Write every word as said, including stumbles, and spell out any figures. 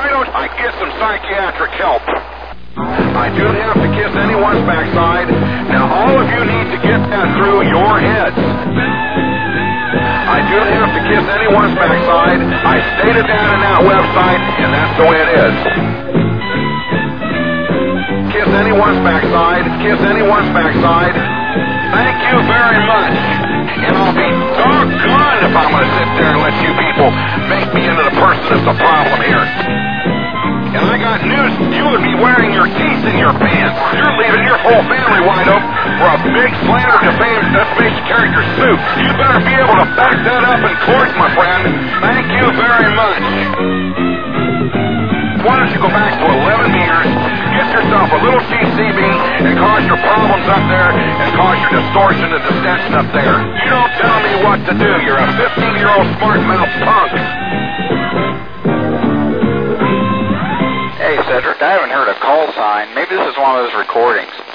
why don't I get some psychiatric help? I do have to kiss anyone's backside. Now all of you need to get that through your heads. I do have to kiss anyone's backside. I stated that in that website, and that's the way it is. Kiss anyone's backside. Kiss anyone's backside. Thank you very much. And I'll be doggone if I'm going to sit there and let you people make me into the person that's the problem here. And I got news, you would be wearing your teeth in your pants. You're leaving your whole family wide open for a big slander, defamation, defamation character suit. You better be able to back that up in court, my friend. Thank you very much. Why don't you go back to eleven meters, get yourself a little T C B, and cause your problems up there, and cause your distortion and distension up there. You don't tell me what to do. You're a fifteen-year-old smart-mouth punk. Hey, Cedric, I haven't heard a call sign. Maybe this is one of those recordings.